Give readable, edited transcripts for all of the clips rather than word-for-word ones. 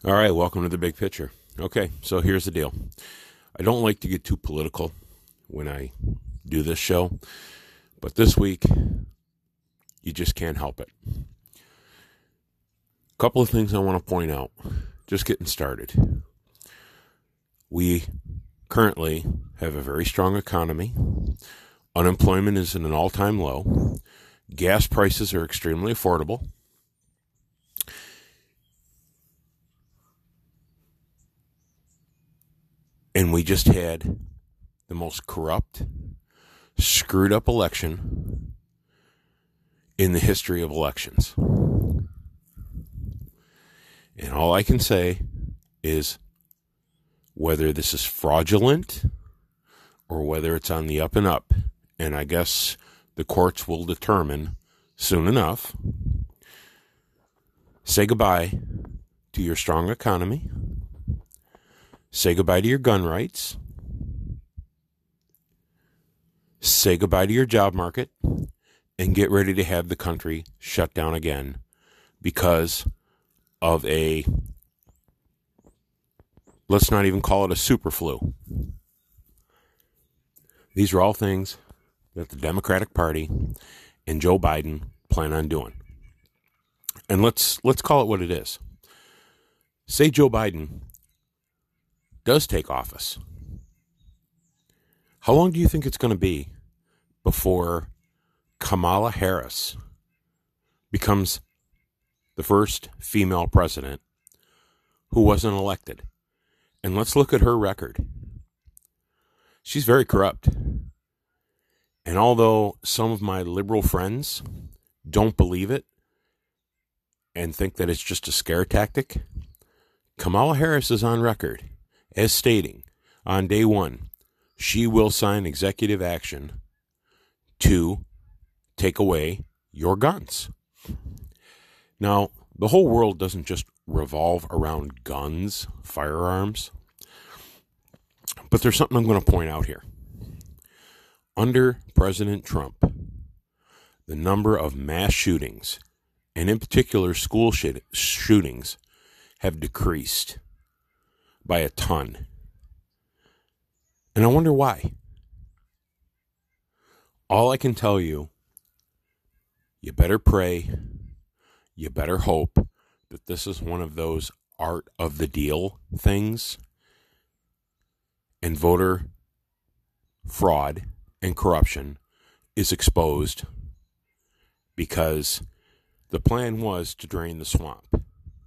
All right, welcome to the big picture. Okay, so here's the deal. I don't like to get too political when I do this show, but this week, you just can't help it. A couple of things I want to point out. Just getting started. We currently have a very strong economy. Unemployment is at an all-time low. Gas prices are extremely affordable. And we just had the most corrupt, screwed up election in the history of elections. And all I can say is whether this is fraudulent or whether it's on the up and up, and I guess the courts will determine soon enough, say goodbye to your strong economy. Say goodbye to your gun rights. Say goodbye to your job market and get ready to have the country shut down again because of a, let's not even call it a super flu. These are all things that the Democratic Party and Joe Biden plan on doing. And let's call it what it is. Say Joe Biden does take office. How long do you think it's going to be before Kamala Harris becomes the first female president who wasn't elected? And let's look at her record. She's very corrupt. And although some of my liberal friends don't believe it and think that it's just a scare tactic, Kamala Harris is on record as stating on day one, she will sign executive action to take away your guns. Now, the whole world doesn't just revolve around guns, firearms, but there's something I'm going to point out here. Under President Trump, the number of mass shootings, and in particular school shootings, have decreased by a ton. And I wonder why. All I can tell you, you better pray, you better hope that this is one of those art of the deal things, and voter fraud and corruption is exposed, because the plan was to drain the swamp.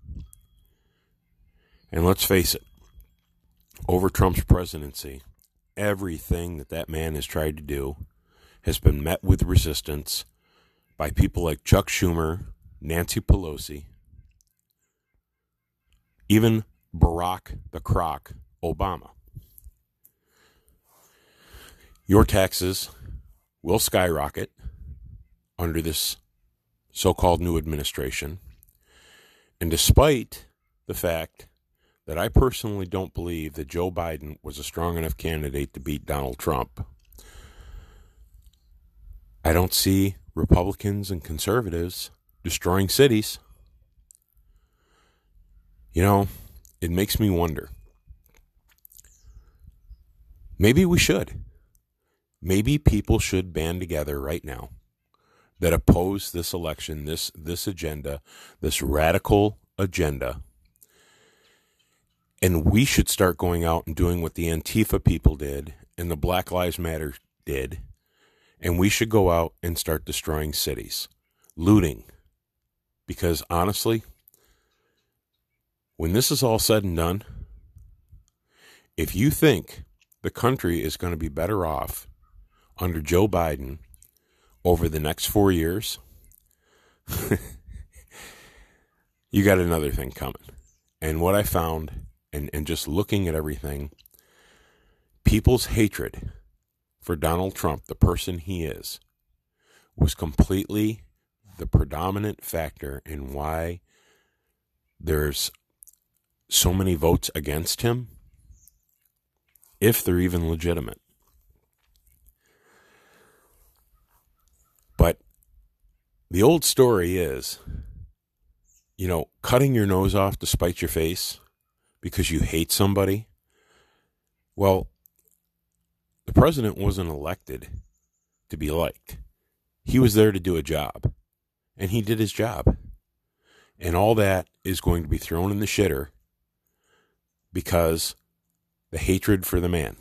And let's face it, over Trump's presidency, everything that man has tried to do has been met with resistance by people like Chuck Schumer, Nancy Pelosi, even Barack the Croc Obama. Your taxes will skyrocket under this so-called new administration. And despite the fact that I personally don't believe that Joe Biden was a strong enough candidate to beat Donald Trump, I don't see Republicans and conservatives destroying cities. You know, it makes me wonder. Maybe we should. Maybe people should band together right now that oppose this election, this agenda, this radical agenda. And we should start going out and doing what the Antifa people did and the Black Lives Matter did. And we should go out and start destroying cities, looting. Because honestly, when this is all said and done, if you think the country is going to be better off under Joe Biden over the next 4 years, you got another thing coming. And what I found, and just looking at everything, people's hatred for Donald Trump, the person he is, was completely the predominant factor in why there's so many votes against him, if they're even legitimate. But the old story is, cutting your nose off to spite your face because you hate somebody. Well, the president wasn't elected to be liked. He was there to do a job, and he did his job. And all that is going to be thrown in the shitter because the hatred for the man.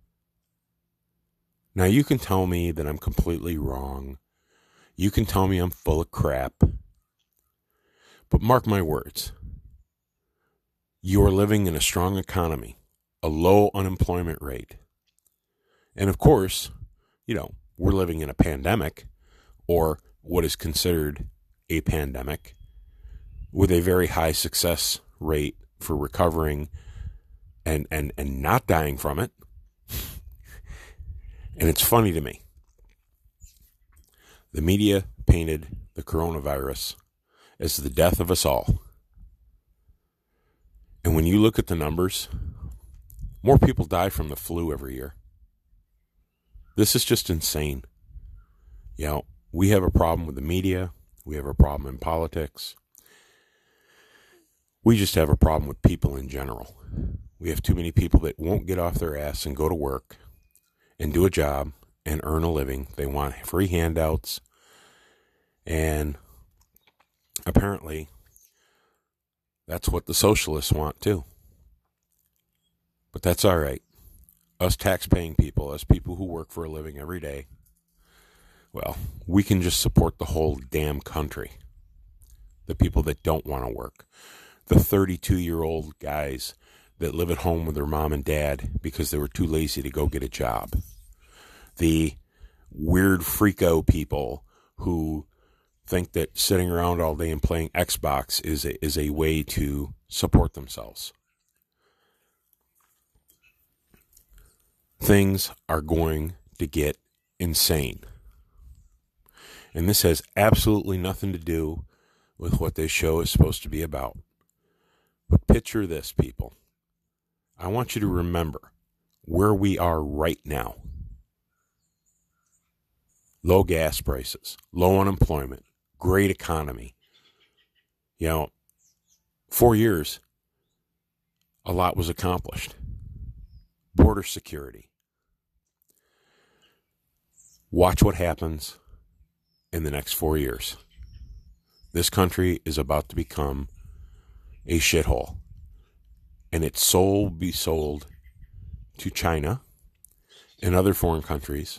Now, you can tell me that I'm completely wrong. You can tell me I'm full of crap. But mark my words. You are living in a strong economy, a low unemployment rate. And of course, we're living in a pandemic, or what is considered a pandemic, with a very high success rate for recovering and not dying from it. And it's funny to me. The media painted the coronavirus as the death of us all. And when you look at the numbers, more people die from the flu every year. This is just insane. We have a problem with the media. We have a problem in politics. We just have a problem with people in general. We have too many people that won't get off their ass and go to work and do a job and earn a living. They want free handouts. And apparently, that's what the socialists want too. But that's all right. Us tax-paying people, us people who work for a living every day, well, we can just support the whole damn country. The people that don't want to work. The 32-year-old guys that live at home with their mom and dad because they were too lazy to go get a job. The weird freako people who think that sitting around all day and playing Xbox is a way to support themselves. Things are going to get insane. And this has absolutely nothing to do with what this show is supposed to be about. But picture this, people. I want you to remember where we are right now. Low gas prices, low unemployment, great economy. 4 years, a lot was accomplished. Border security. Watch what happens in the next 4 years. This country is about to become a shithole. And its soul will be sold to China and other foreign countries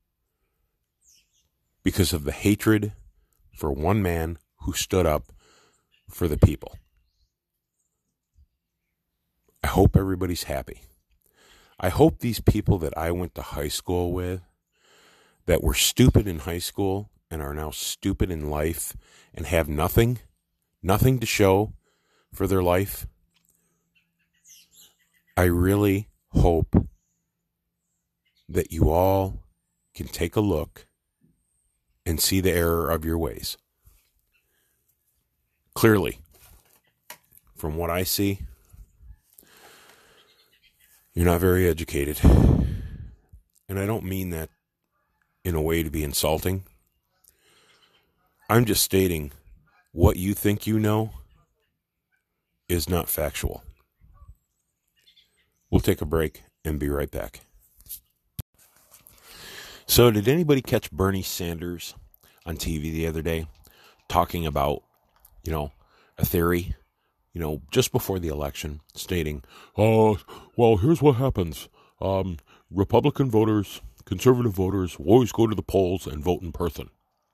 because of the hatred for one man who stood up for the people. I hope everybody's happy. I hope these people that I went to high school with, that were stupid in high school and are now stupid in life and have nothing to show for their life, I really hope that you all can take a look and see the error of your ways. Clearly, from what I see, you're not very educated. And I don't mean that in a way to be insulting. I'm just stating what you think you know is not factual. We'll take a break and be right back. So, did anybody catch Bernie Sanders on TV the other day talking about, a theory, just before the election, stating, well, here's what happens. Republican voters, conservative voters will always go to the polls and vote in person.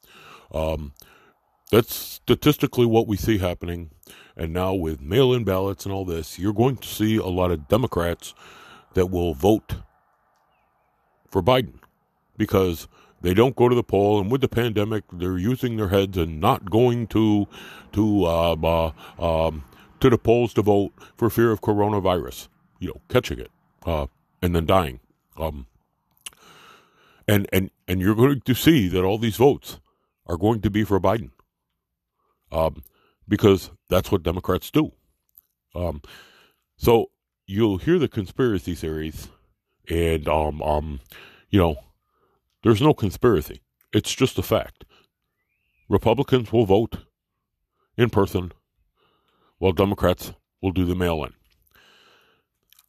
That's statistically what we see happening. And now with mail-in ballots and all this, you're going to see a lot of Democrats that will vote for Biden because they don't go to the poll. And with the pandemic, they're using their heads and not going to the polls to vote for fear of coronavirus, catching it and then dying. And you're going to see that all these votes are going to be for Biden. Because that's what Democrats do. So you'll hear the conspiracy theories, and there's no conspiracy. It's just a fact. Republicans will vote in person, while Democrats will do the mail-in.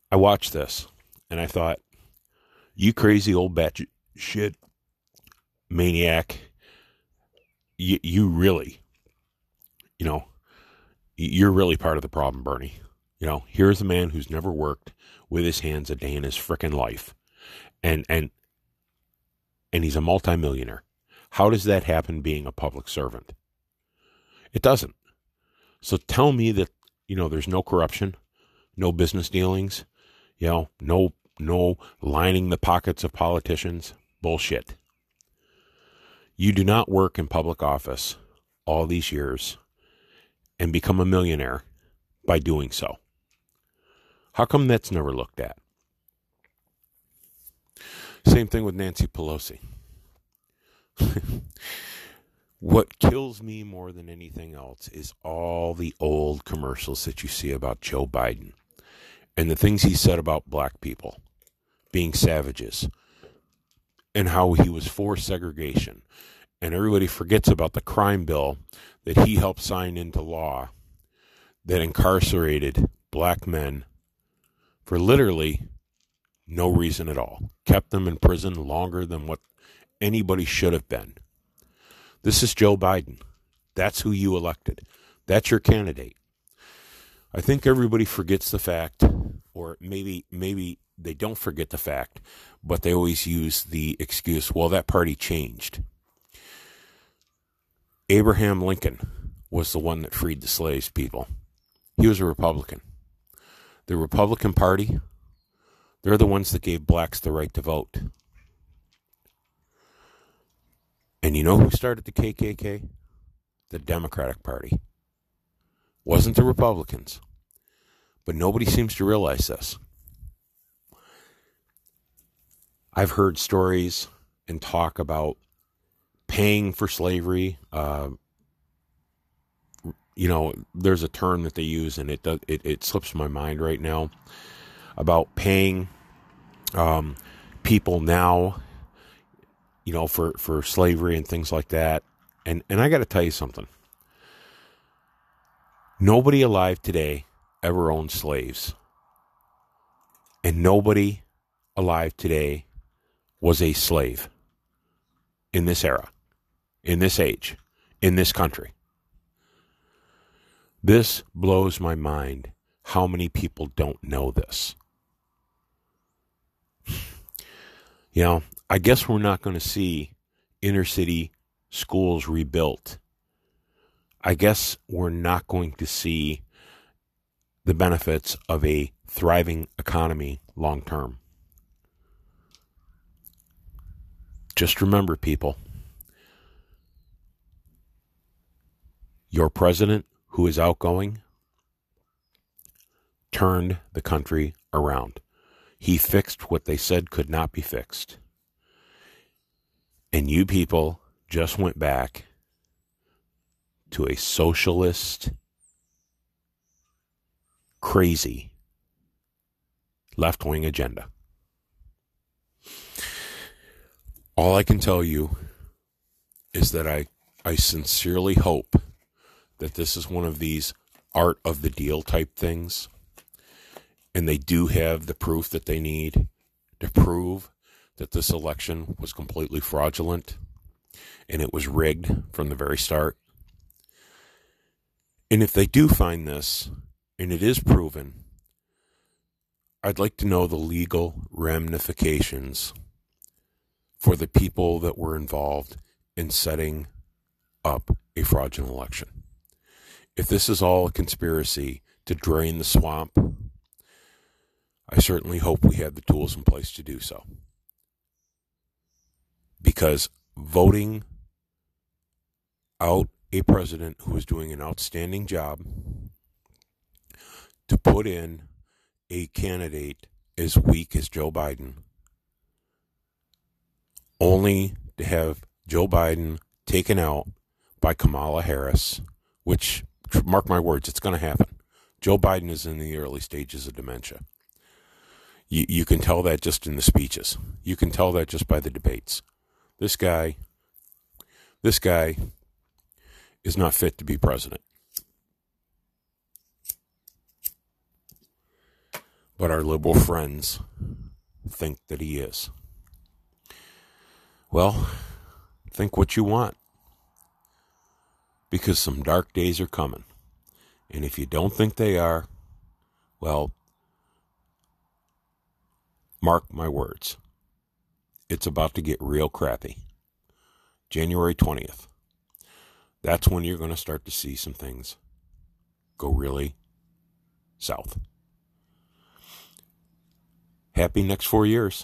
I watched this and I thought, you crazy old shit maniac, you really, you know, you're really part of the problem, Bernie. Here's a man who's never worked with his hands a day in his frickin' life. And he's a multimillionaire. How does that happen being a public servant? It doesn't. So tell me that, there's no corruption, no business dealings, no lining the pockets of politicians. Bullshit. You do not work in public office all these years and become a millionaire by doing so. How come that's never looked at? Same thing with Nancy Pelosi. What kills me more than anything else is all the old commercials that you see about Joe Biden and the things he said about black people being savages and how he was for segregation. And everybody forgets about the crime bill that he helped sign into law that incarcerated black men for literally no reason at all. Kept them in prison longer than what anybody should have been. This is Joe Biden. That's who you elected. That's your candidate. I think everybody forgets the fact, or maybe they don't forget the fact, but they always use the excuse, well, that party changed. Abraham Lincoln was the one that freed the slaves, people. He was a Republican. The Republican Party, they're the ones that gave blacks the right to vote. And you know who started the KKK? The Democratic Party. Wasn't the Republicans. But nobody seems to realize this. I've heard stories and talk about paying for slavery. There's a term that they use, and it slips my mind right now, about paying people now, for slavery and things like that. And I got to tell you something. Nobody alive today ever owned slaves. And nobody alive today was a slave in this era, in this age, in this country. This blows my mind how many people don't know this. I guess we're not going to see inner city schools rebuilt. I guess we're not going to see the benefits of a thriving economy long term. Just remember, people, your president, who is outgoing, turned the country around. He fixed what they said could not be fixed. And you people just went back to a socialist, crazy, left-wing agenda. All I can tell you is that I sincerely hope that this is one of these art of the deal type things, and they do have the proof that they need to prove that this election was completely fraudulent and it was rigged from the very start. And if they do find this, and it is proven, I'd like to know the legal ramifications for the people that were involved in setting up a fraudulent election. If this is all a conspiracy to drain the swamp, I certainly hope we have the tools in place to do so. Because voting out a president who is doing an outstanding job to put in a candidate as weak as Joe Biden, only to have Joe Biden taken out by Kamala Harris, which, mark my words, it's going to happen. Joe Biden is in the early stages of dementia. You can tell that just in the speeches. You can tell that just by the debates. This guy is not fit to be president. but our liberal friends think that he is. Well, think what you want, because some dark days are coming. And if you don't think they are, well, mark my words. It's about to get real crappy. January 20th. That's when you're going to start to see some things go really south. Happy next 4 years.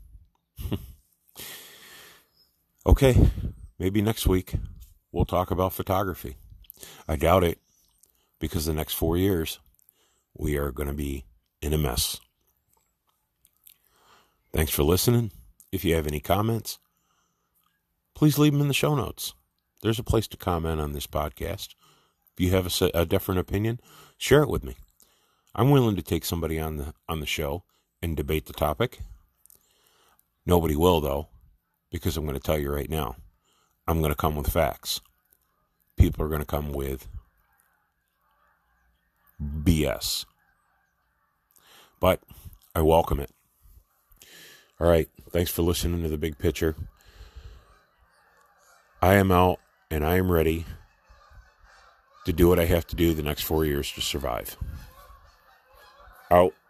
Okay, maybe next week we'll talk about photography. I doubt it, because the next 4 years we are going to be in a mess. Thanks for listening. If you have any comments, please leave them in the show notes. There's a place to comment on this podcast. If you have a different opinion, share it with me. I'm willing to take somebody on the show and debate the topic. Nobody will, though, because I'm going to tell you right now, I'm going to come with facts. People are going to come with BS. But I welcome it. All right, thanks for listening to The Big Picture. I am out, and I am ready to do what I have to do the next 4 years to survive. Out.